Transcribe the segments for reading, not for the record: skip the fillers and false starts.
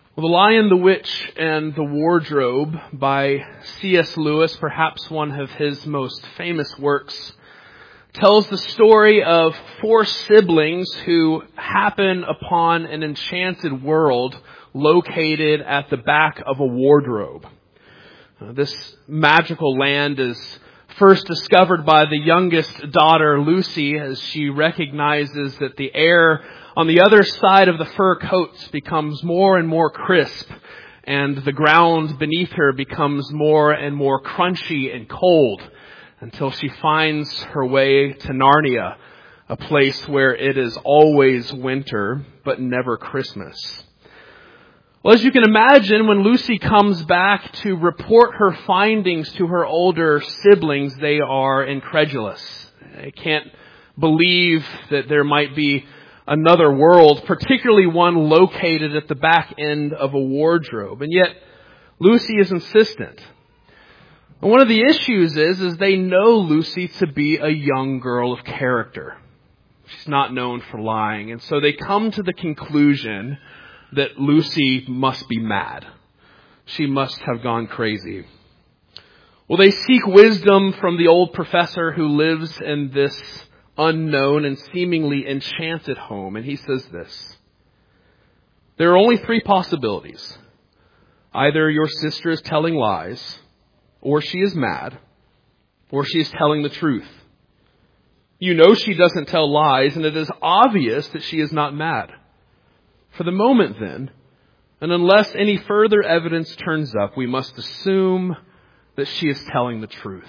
Well, The Lion, the Witch, and the Wardrobe by C.S. Lewis, perhaps one of his most famous works, tells the story of four siblings who happen upon an enchanted world located at the back of a wardrobe. This magical land is first discovered by the youngest daughter, Lucy, as she recognizes that the air on the other side of the fur coats becomes more and more crisp, and the ground beneath her becomes more and more crunchy and cold, until she finds her way to Narnia, a place where it is always winter, but never Christmas. Well, as you can imagine, when Lucy comes back to report her findings to her older siblings, they are incredulous. They can't believe that there might be another world, particularly one located at the back end of a wardrobe. And yet, Lucy is insistent. And one of the issues is they know Lucy to be a young girl of character. She's not known for lying. And so they come to the conclusion that Lucy must be mad. She must have gone crazy. Well, they seek wisdom from the old professor who lives in this unknown and seemingly enchanted home. And he says this: there are only three possibilities. Either your sister is telling lies, or she is mad, or she is telling the truth. You know she doesn't tell lies, and it is obvious that she is not mad. For the moment then, and unless any further evidence turns up, we must assume that she is telling the truth.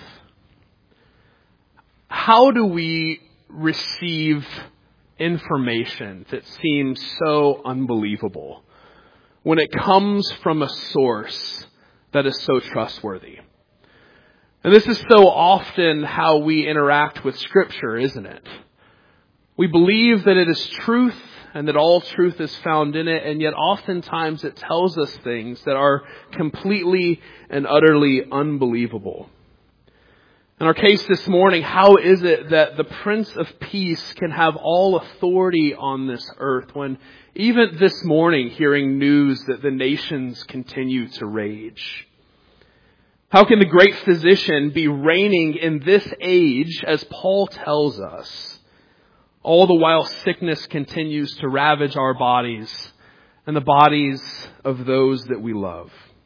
How do we receive information that seems so unbelievable when it comes from a source that is so trustworthy? And this is so often how we interact with Scripture, isn't it? We believe that it is truth and that all truth is found in it, and yet oftentimes it tells us things that are completely and utterly unbelievable. In our case this morning, how is it that the Prince of Peace can have all authority on this earth when even this morning hearing news that the nations continue to rage? How can the great physician be reigning in this age, as Paul tells us, all the while sickness continues to ravage our bodies and the bodies of those that we love?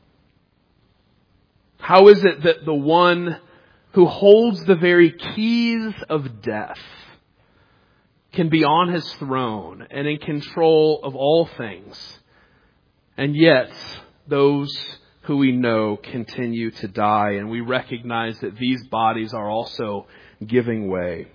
How is it that the one who holds the very keys of death can be on his throne and in control of all things, and yet those who we know continue to die, and we recognize that these bodies are also giving way?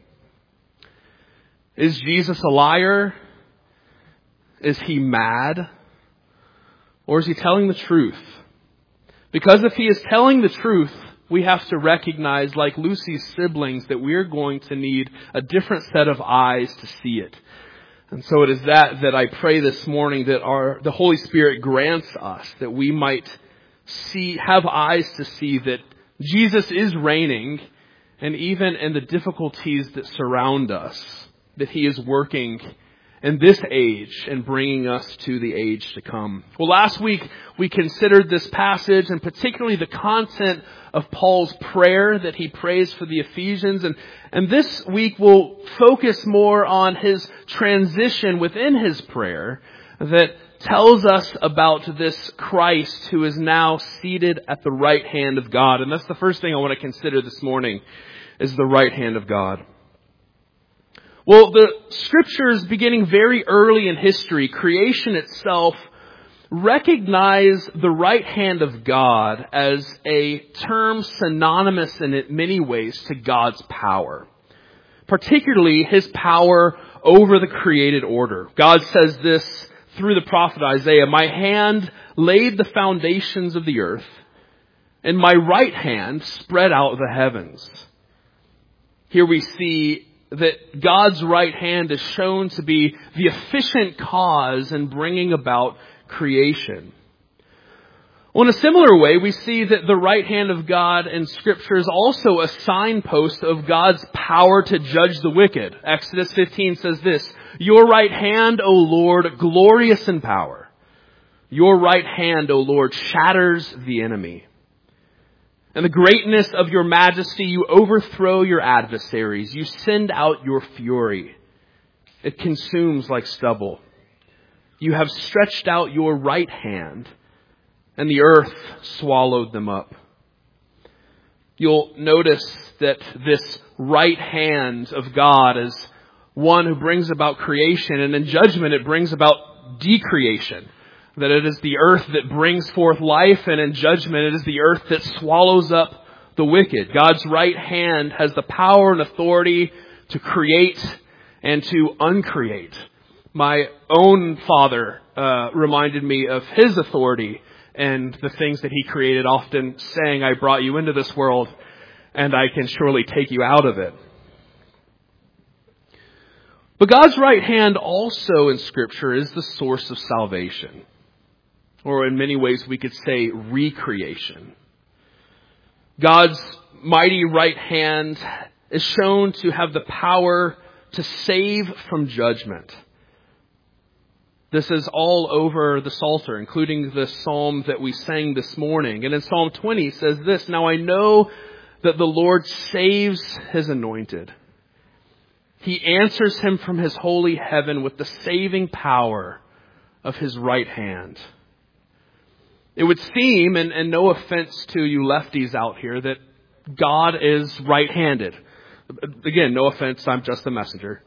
Is Jesus a liar? Is he mad? Or is he telling the truth? Because if he is telling the truth, we have to recognize, like Lucy's siblings, that we're going to need a different set of eyes to see it. And so it is that I pray this morning that the Holy Spirit grants us, that we might have eyes to see that Jesus is reigning, and even in the difficulties that surround us, that he is working in this age and bringing us to the age to come. Well, last week we considered this passage, and particularly the content of Paul's prayer that he prays for the Ephesians. And this week we'll focus more on his transition within his prayer that tells us about this Christ who is now seated at the right hand of God. And that's the first thing I want to consider this morning, is the right hand of God. Well, the Scriptures, beginning very early in history, creation itself, recognize the right hand of God as a term synonymous in many ways to God's power, particularly his power over the created order. God says this through the prophet Isaiah: "My hand laid the foundations of the earth, and my right hand spread out the heavens." Here we see that God's right hand is shown to be the efficient cause in bringing about creation. Well, in a similar way, we see that the right hand of God in Scripture is also a signpost of God's power to judge the wicked. Exodus 15 says this: "Your right hand, O Lord, glorious in power, Your right hand, O Lord, shatters the enemy. In the greatness of your majesty, you overthrow your adversaries. You send out your fury. It consumes like stubble. You have stretched out your right hand, and the earth swallowed them up. You'll notice that this right hand of God is one who brings about creation, and in judgment it brings about decreation. That it is the earth that brings forth life, and in judgment it is the earth that swallows up the wicked. God's right hand has the power and authority to create and to uncreate. My own father reminded me of his authority and the things that he created, often saying, I brought you into this world and I can surely take you out of it. But God's right hand also in Scripture is the source of salvation. Or in many ways we could say recreation. God's mighty right hand is shown to have the power to save from judgment. This is all over the Psalter, including the psalm that we sang this morning. And in Psalm 20 it says this, Now I know that the Lord saves his anointed. He answers him from his holy heaven with the saving power of his right hand. It would seem, and no offense to you lefties out here, that God is right-handed. Again, no offense, I'm just the messenger.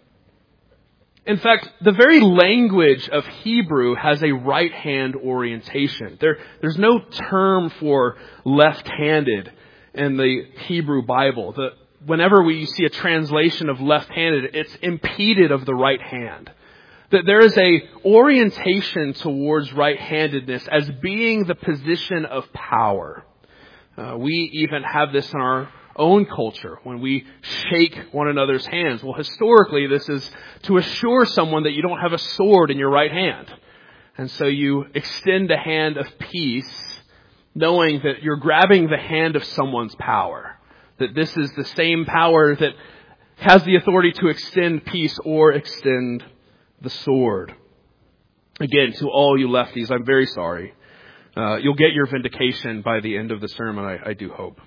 In fact, the very language of Hebrew has a right-hand orientation. There's no term for left-handed in the Hebrew Bible. Whenever we see a translation of left-handed, it's impeded of the right hand. That there is a orientation towards right-handedness as being the position of power. We even have this in our own culture when we shake one another's hands. Well, historically, this is to assure someone that you don't have a sword in your right hand. And so you extend a hand of peace, knowing that you're grabbing the hand of someone's power. That this is the same power that has the authority to extend peace or extend the sword. Again, to all you lefties, I'm very sorry. You'll get your vindication by the end of the sermon, I do hope.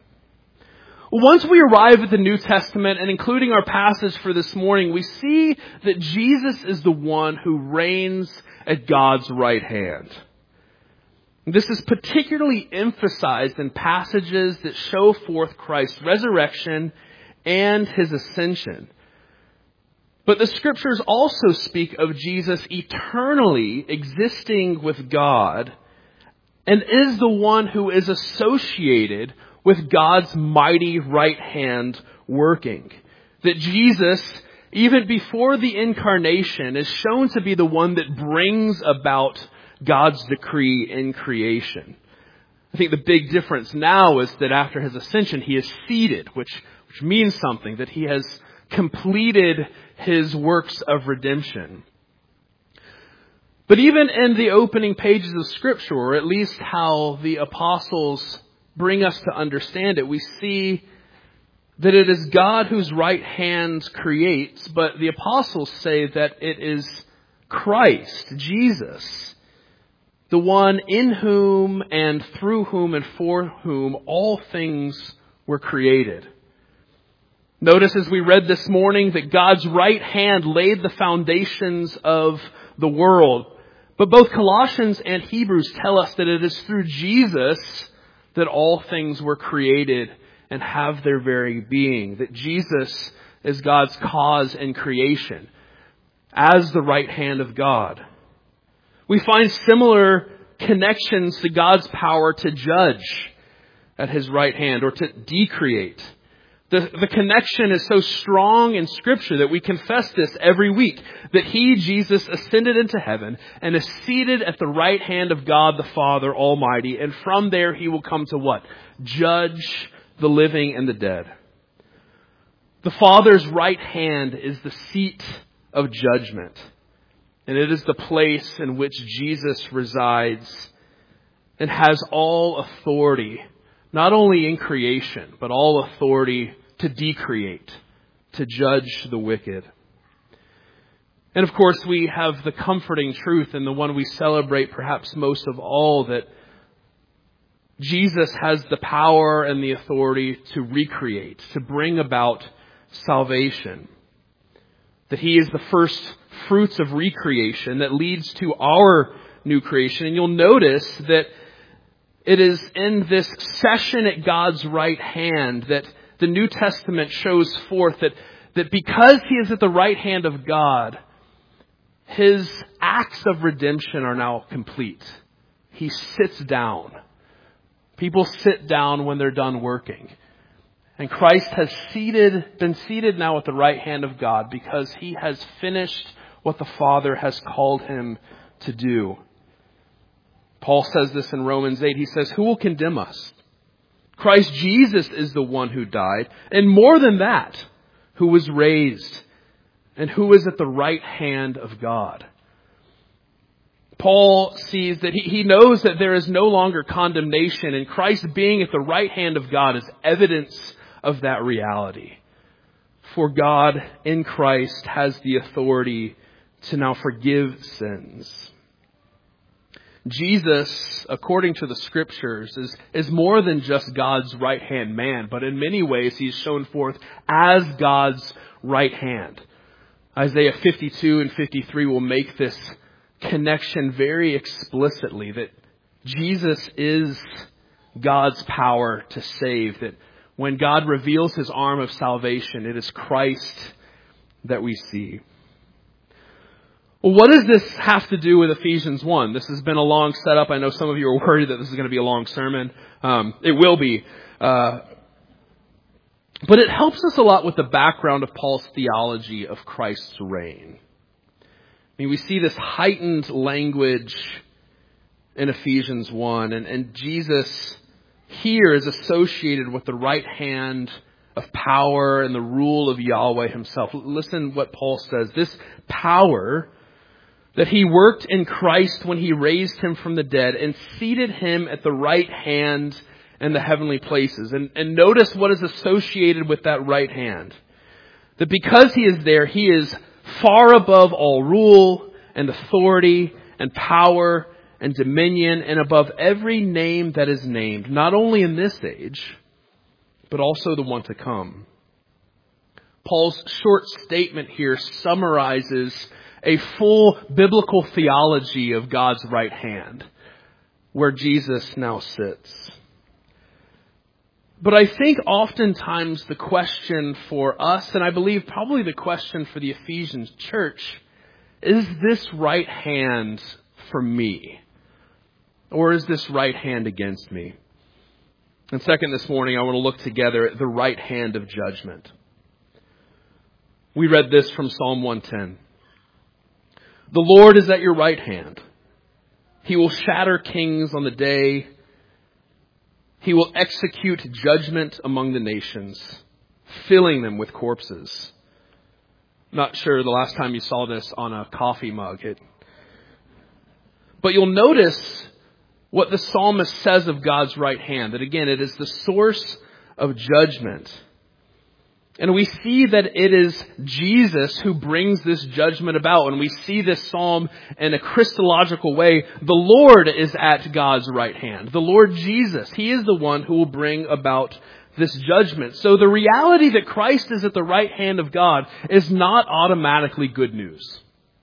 Once we arrive at the New Testament, and including our passage for this morning, we see that Jesus is the one who reigns at God's right hand. This is particularly emphasized in passages that show forth Christ's resurrection and his ascension. But the Scriptures also speak of Jesus eternally existing with God and is the one who is associated with God's mighty right hand working. That Jesus, even before the incarnation, is shown to be the one that brings about God's decree in creation. I think the big difference now is that after his ascension, he is seated, which means something, that he has completed his works of redemption. But even in the opening pages of Scripture, or at least how the apostles bring us to understand it, we see that it is God whose right hand creates, but the apostles say that it is Christ, Jesus, the one in whom and through whom and for whom all things were created. Notice as we read this morning that God's right hand laid the foundations of the world. But both Colossians and Hebrews tell us that it is through Jesus that all things were created and have their very being. That Jesus is God's cause in creation as the right hand of God. We find similar connections to God's power to judge at his right hand or to decreate. The connection is so strong in Scripture that we confess this every week. That he, Jesus, ascended into heaven and is seated at the right hand of God the Father Almighty. And from there he will come to what? Judge the living and the dead. The Father's right hand is the seat of judgment. And it is the place in which Jesus resides and has all authority, not only in creation, but all authority to decreate, to judge the wicked. And of course, we have the comforting truth, and the one we celebrate perhaps most of all, that Jesus has the power and the authority to recreate, to bring about salvation. That He is the first fruits of recreation that leads to our new creation. And you'll notice that it is in this session at God's right hand that the New Testament shows forth that because He is at the right hand of God, His acts of redemption are now complete. He sits down. People sit down when they're done working. And Christ has been seated now at the right hand of God because He has finished what the Father has called Him to do. Paul says this in Romans 8. He says, "Who will condemn us? Christ Jesus is the one who died, and more than that, who was raised, and who is at the right hand of God." Paul sees that he knows that there is no longer condemnation, and Christ being at the right hand of God is evidence of that reality. For God in Christ has the authority to now forgive sins. Jesus, according to the Scriptures, is more than just God's right-hand man, but in many ways He's shown forth as God's right hand. Isaiah 52 and 53 will make this connection very explicitly, that Jesus is God's power to save, that when God reveals His arm of salvation, it is Christ that we see. Well, what does this have to do with Ephesians 1? This has been a long setup. I know some of you are worried that this is going to be a long sermon. It will be. But it helps us a lot with the background of Paul's theology of Christ's reign. I mean, we see this heightened language in Ephesians 1, and Jesus here is associated with the right hand of power and the rule of Yahweh Himself. Listen what Paul says. This power that He worked in Christ when He raised Him from the dead and seated Him at the right hand in the heavenly places. And notice what is associated with that right hand. That because He is there, He is far above all rule and authority and power and dominion, and above every name that is named, not only in this age, but also the one to come. Paul's short statement here summarizes a full biblical theology of God's right hand, where Jesus now sits. But I think oftentimes the question for us, and I believe probably the question for the Ephesians church, is this right hand for me? Or is this right hand against me? And second, this morning, I want to look together at the right hand of judgment. We read this from Psalm 110. "The Lord is at your right hand. He will shatter kings on the day. He will execute judgment among the nations, filling them with corpses." Not sure the last time you saw this on a coffee mug. But you'll notice what the psalmist says of God's right hand. That again, it is the source of judgment. And we see that it is Jesus who brings this judgment about. And we see this psalm in a Christological way. The Lord is at God's right hand. The Lord Jesus, He is the one who will bring about this judgment. So the reality that Christ is at the right hand of God is not automatically good news.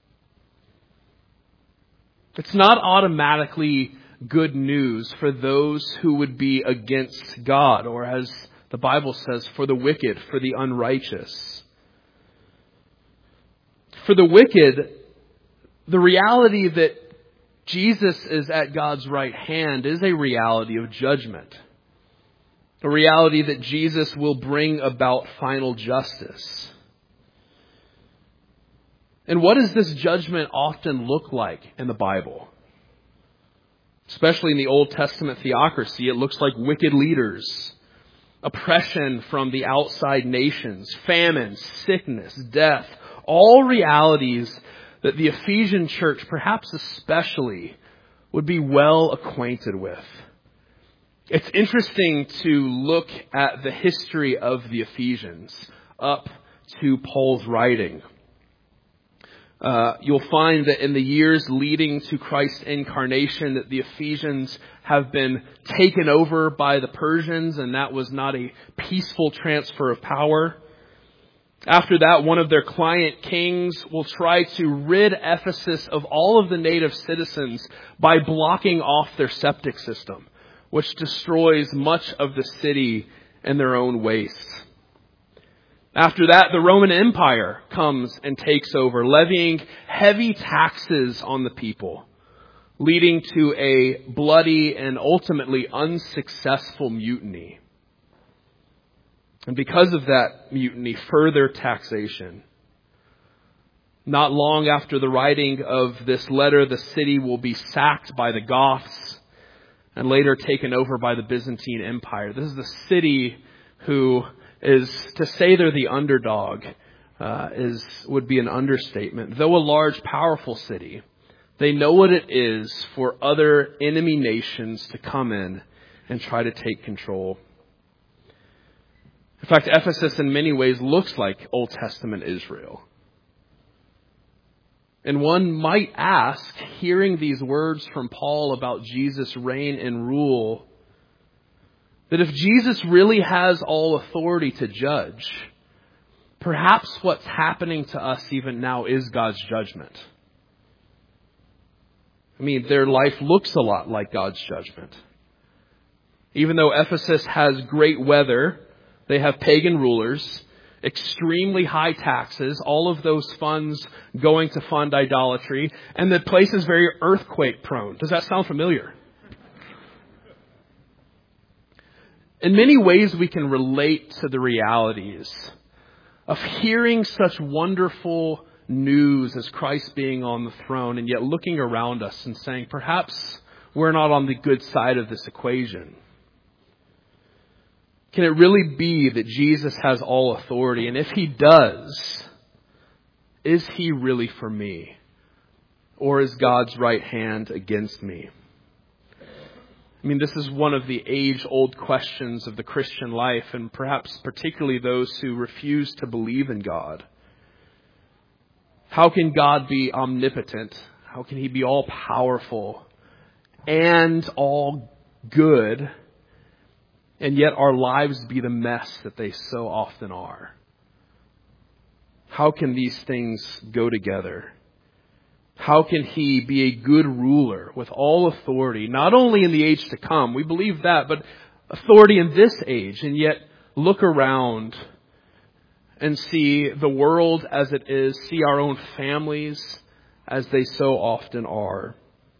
It's not automatically good news for those who would be against God, or as the Bible says, for the wicked, for the unrighteous. For the wicked, the reality that Jesus is at God's right hand is a reality of judgment. A reality that Jesus will bring about final justice. And what does this judgment often look like in the Bible? Especially in the Old Testament theocracy, it looks like wicked leaders, oppression from the outside nations, famine, sickness, death, all realities that the Ephesian church, perhaps especially, would be well acquainted with. It's interesting to look at the history of the Ephesians up to Paul's writing. You'll find that in the years leading to Christ's incarnation that the Ephesians have been taken over by the Persians, and that was not a peaceful transfer of power. After that, one of their client kings will try to rid Ephesus of all of the native citizens by blocking off their septic system, which destroys much of the city in their own waste. After that, the Roman Empire comes and takes over, levying heavy taxes on the people, leading to a bloody and ultimately unsuccessful mutiny. And because of that mutiny, further taxation. Not long after the writing of this letter, the city will be sacked by the Goths and later taken over by the Byzantine Empire. This is the city who is, to say they're the underdog, would be an understatement. Though a large, powerful city, they know what it is for other enemy nations to come in and try to take control. In fact, Ephesus in many ways looks like Old Testament Israel. And one might ask, hearing these words from Paul about Jesus' reign and rule, that if Jesus really has all authority to judge, perhaps what's happening to us even now is God's judgment. I mean, their life looks a lot like God's judgment. Even though Ephesus has great weather, they have pagan rulers, extremely high taxes, all of those funds going to fund idolatry, and the place is very earthquake prone. Does that sound familiar? In many ways, we can relate to the realities of hearing such wonderful news as Christ being on the throne, and yet looking around us and saying, perhaps we're not on the good side of this equation. Can it really be that Jesus has all authority? And if he does, is he really for me? Or is God's right hand against me? I mean, this is one of the age-old questions of the Christian life, and perhaps particularly those who refuse to believe in God. How can God be omnipotent? How can he be all-powerful and all good, and yet our lives be the mess that they so often are? How can these things go together? How can he be a good ruler with all authority, not only in the age to come, we believe that, but authority in this age, and yet look around and see the world as it is, see our own families as they so often are.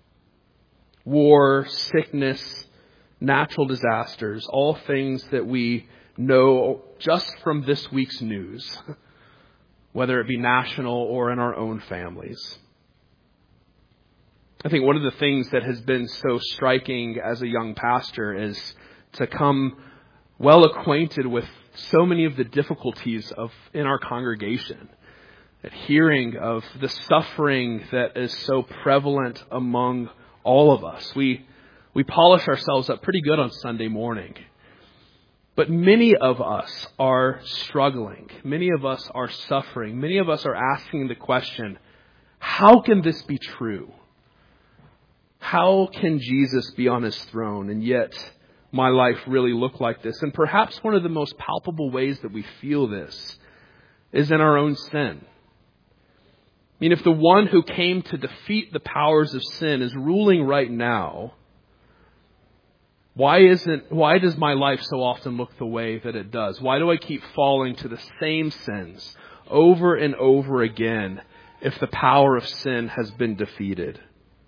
War, sickness, natural disasters, all things that we know just from this week's news, whether it be national or in our own families. I think one of the things that has been so striking as a young pastor is to come well acquainted with so many of the difficulties in our congregation. At hearing of the suffering that is so prevalent among all of us. We polish ourselves up pretty good on Sunday morning. But many of us are struggling. Many of us are suffering. Many of us are asking the question, how can this be true? How can Jesus be on his throne and yet my life really look like this? And perhaps one of the most palpable ways that we feel this is in our own sin. I mean, if the one who came to defeat the powers of sin is ruling right now, why does my life so often look the way that it does? Why do I keep falling to the same sins over and over again if the power of sin has been defeated?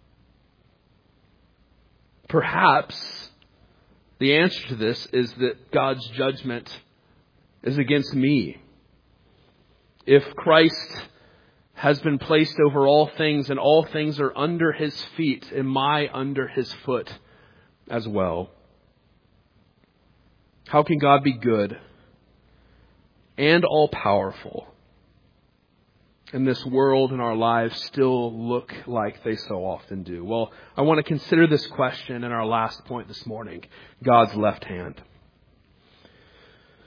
Perhaps the answer to this is that God's judgment is against me. If Christ has been placed over all things and all things are under his feet, am I under his foot as well? How can God be good and all-powerful and this world and our lives still look like they so often do? Well, I want to consider this question in our last point this morning, God's left hand.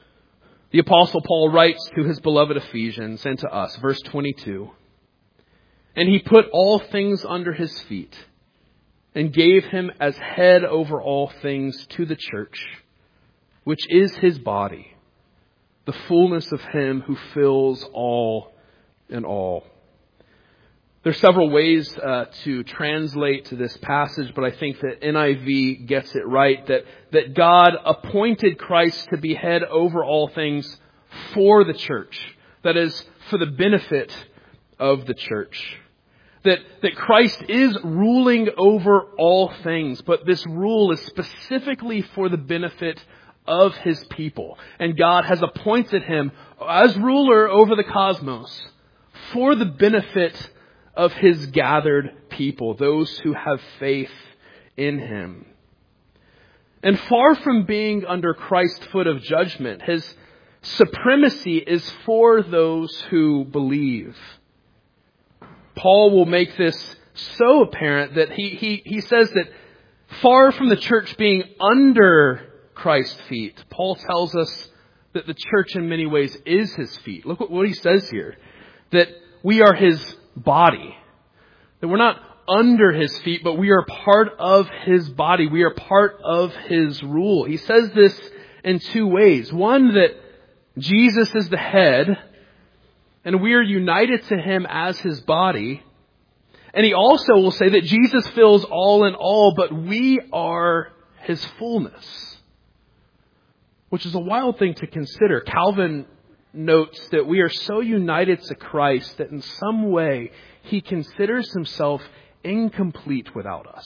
The Apostle Paul writes to his beloved Ephesians and to us, verse 22, And he put all things under his feet and gave him as head over all things to the church, which is his body, the fullness of him who fills all in all. There's several ways to translate to this passage, but I think that NIV gets it right, that God appointed Christ to be head over all things for the church. That is, for the benefit of the church. That Christ is ruling over all things, but this rule is specifically for the benefit of his people. And God has appointed him as ruler over the cosmos for the benefit of his gathered people, those who have faith in him. And far from being under Christ's foot of judgment, his supremacy is for those who believe. Paul will make this so apparent that he says that far from the church being under Christ's feet, Paul tells us that the church in many ways is his feet. Look what he says here. That we are his body. That we're not under his feet, but we are part of his body. We are part of his rule. He says this in two ways. One, that Jesus is the head, and we are united to him as his body. And he also will say that Jesus fills all in all, but we are his fullness. Which is a wild thing to consider. Calvin notes that we are so united to Christ that in some way he considers himself incomplete without us.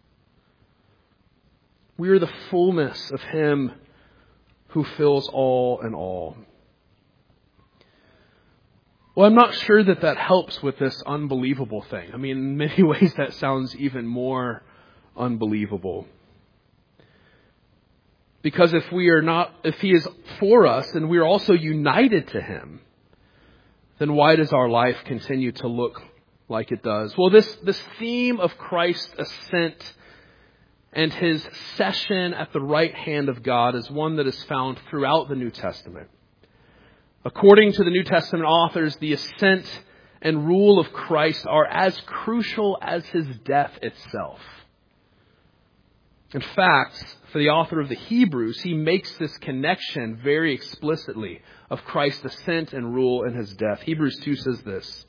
We are the fullness of him who fills all in all. Well, I'm not sure that helps with this unbelievable thing. I mean, in many ways that sounds even more unbelievable. Because if he is for us and we are also united to him, then why does our life continue to look like it does? Well, this theme of Christ's ascent and his session at the right hand of God is one that is found throughout the New Testament. According to the New Testament authors, the ascent and rule of Christ are as crucial as his death itself. In fact, for the author of the Hebrews, he makes this connection very explicitly of Christ's ascent and rule and his death. Hebrews 2 says this.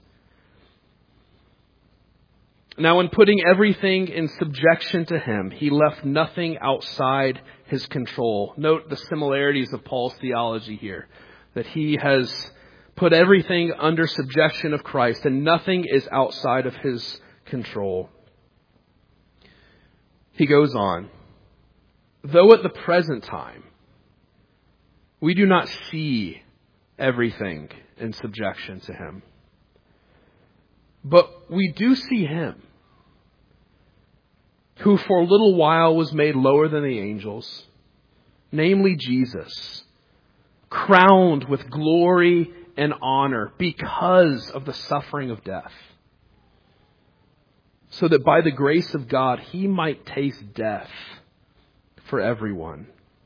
Now, in putting everything in subjection to him, he left nothing outside his control. Note the similarities of Paul's theology here. That he has put everything under subjection of Christ and nothing is outside of his control. He goes on. Though at the present time, we do not see everything in subjection to him. But we do see him, who for a little while was made lower than the angels, namely Jesus, crowned with glory and honor because of the suffering of death, so that by the grace of God he might taste death for everyone.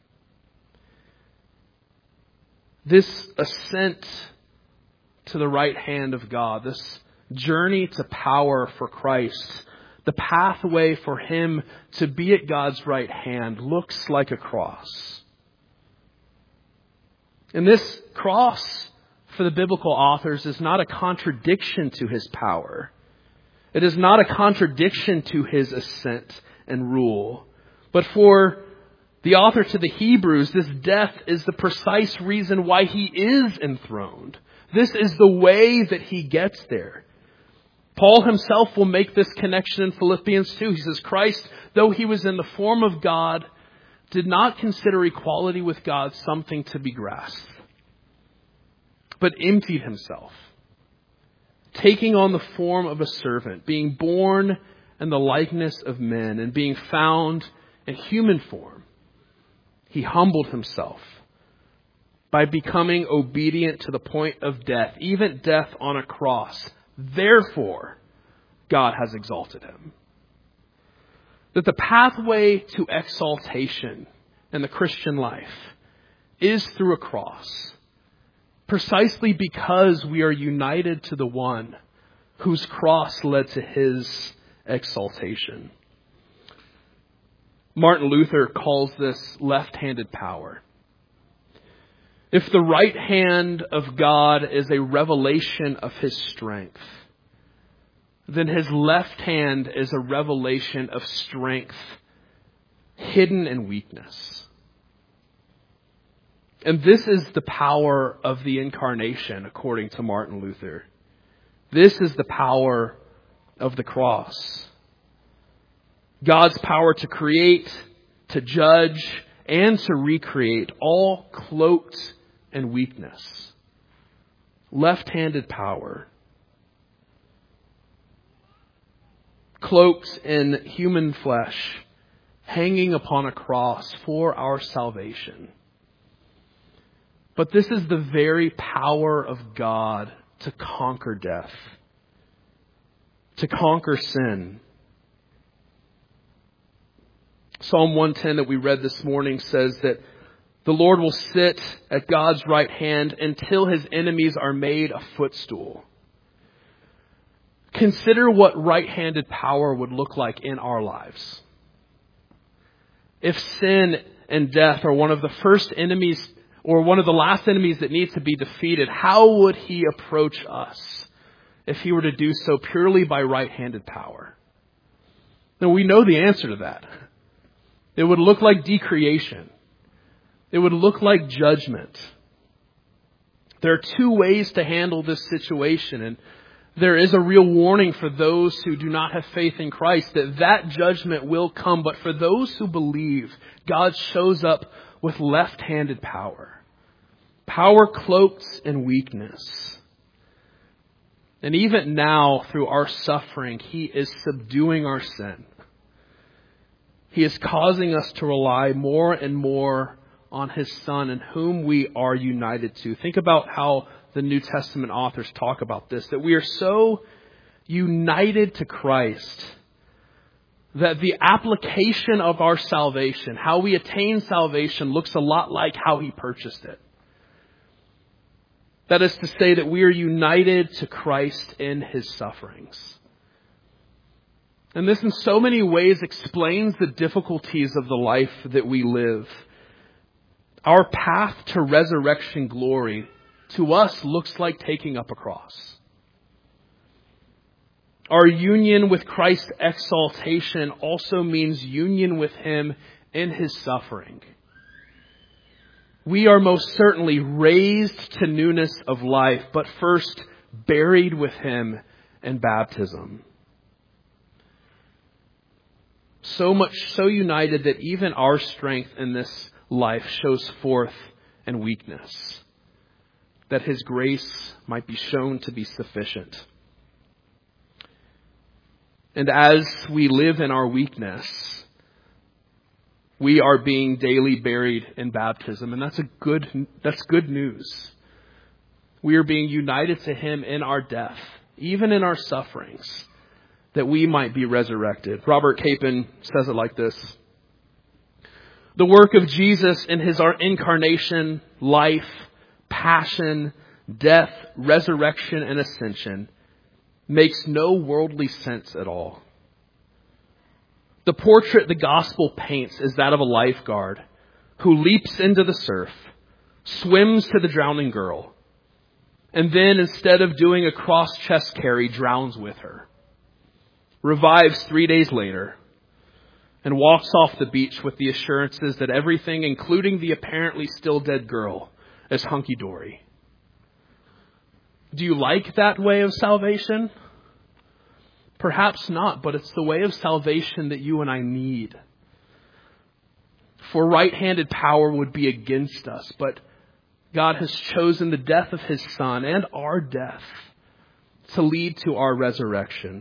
This ascent to the right hand of God, this journey to power for Christ, the pathway for him to be at God's right hand looks like a cross. And this cross, for the biblical authors, is not a contradiction to his power. It is not a contradiction to his ascent and rule. But for the author to the Hebrews, this death is the precise reason why he is enthroned. This is the way that he gets there. Paul himself will make this connection in Philippians 2. He says, Christ, though he was in the form of God, did not consider equality with God something to be grasped, but emptied himself, taking on the form of a servant, being born in the likeness of men, and being found in human form. He humbled himself by becoming obedient to the point of death, even death on a cross. Therefore, God has exalted him. That the pathway to exaltation in the Christian life is through a cross, precisely because we are united to the one whose cross led to his exaltation. Martin Luther calls this left-handed power. If the right hand of God is a revelation of his strength, then his left hand is a revelation of strength hidden in weakness. And this is the power of the incarnation, according to Martin Luther. This is the power of the cross. God's power to create, to judge, and to recreate, all cloaked in weakness. Left-handed power. Cloaked in human flesh, hanging upon a cross for our salvation. But this is the very power of God to conquer death, to conquer sin. Psalm 110 that we read this morning says that the Lord will sit at God's right hand until his enemies are made a footstool. Consider what right-handed power would look like in our lives. If sin and death are one of the first enemies or one of the last enemies that needs to be defeated, how would he approach us if he were to do so purely by right-handed power? Now we know the answer to that. It would look like decreation. It would look like judgment. There are two ways to handle this situation, and there is a real warning for those who do not have faith in Christ that judgment will come. But for those who believe, God shows up with left-handed power. Power cloaked in weakness. And even now, through our suffering, he is subduing our sin. He is causing us to rely more and more on his Son, in whom we are united to. Think about how the New Testament authors talk about this, that we are so united to Christ that the application of our salvation, how we attain salvation, looks a lot like how he purchased it. That is to say that we are united to Christ in his sufferings. And this in so many ways explains the difficulties of the life that we live. Our path to resurrection glory to us looks like taking up a cross. Our union with Christ's exaltation also means union with him in his suffering. We are most certainly raised to newness of life, but first buried with him in baptism. So much so united that even our strength in this life shows forth in weakness, that his grace might be shown to be sufficient. And as we live in our weakness, we are being daily buried in baptism, and that's good news. We are being united to him in our death, even in our sufferings, that we might be resurrected. Robert Capon says it like this: the work of Jesus in his incarnation, life, passion, death, resurrection, and ascension makes no worldly sense at all. The portrait the gospel paints is that of a lifeguard who leaps into the surf, swims to the drowning girl, and then instead of doing a cross-chest carry, drowns with her, revives 3 days later, and walks off the beach with the assurances that everything, including the apparently still dead girl, is hunky-dory. Do you like that way of salvation? Perhaps not, but it's the way of salvation that you and I need. For right-handed power would be against us, but God has chosen the death of his Son and our death to lead to our resurrection.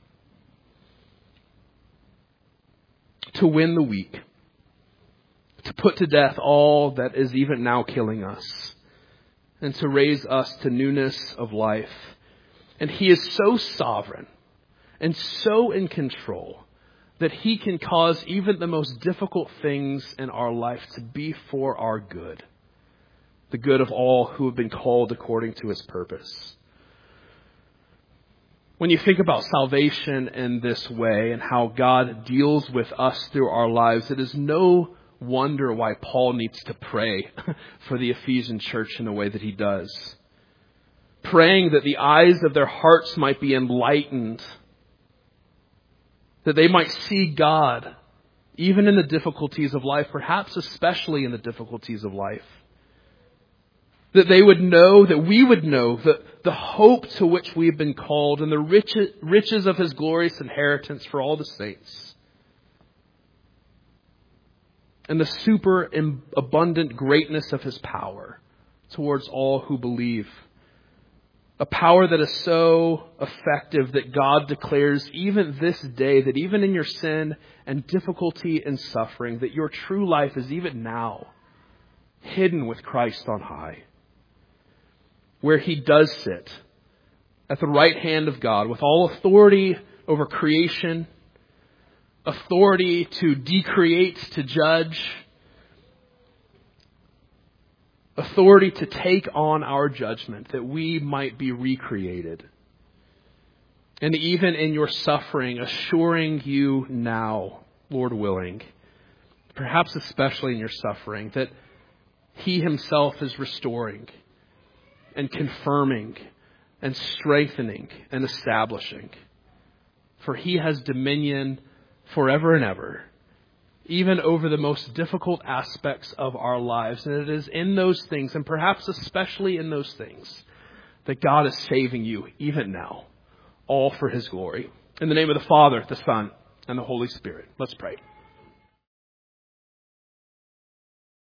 To win the weak. To put to death all that is even now killing us. And to raise us to newness of life. And he is so sovereign and so in control that he can cause even the most difficult things in our life to be for our good. The good of all who have been called according to his purpose. When you think about salvation in this way and how God deals with us through our lives, it is no wonder why Paul needs to pray for the Ephesian church in the way that he does. Praying that the eyes of their hearts might be enlightened, that they might see God, even in the difficulties of life, perhaps especially in the difficulties of life. That they would know, that we would know, the hope to which we have been called and the riches of His glorious inheritance for all the saints. And the super abundant greatness of His power towards all who believe. A power that is so effective that God declares even this day, that even in your sin and difficulty and suffering, that your true life is even now hidden with Christ on high, where He does sit at the right hand of God with all authority over creation, authority to decreate, to judge, authority to take on our judgment, that we might be recreated. And even in your suffering, assuring you now, Lord willing, perhaps especially in your suffering, that He Himself is restoring and confirming and strengthening and establishing. For He has dominion forever and ever, even over the most difficult aspects of our lives. And it is in those things, and perhaps especially in those things, that God is saving you even now, all for His glory. In the name of the Father, the Son, and the Holy Spirit. Let's pray.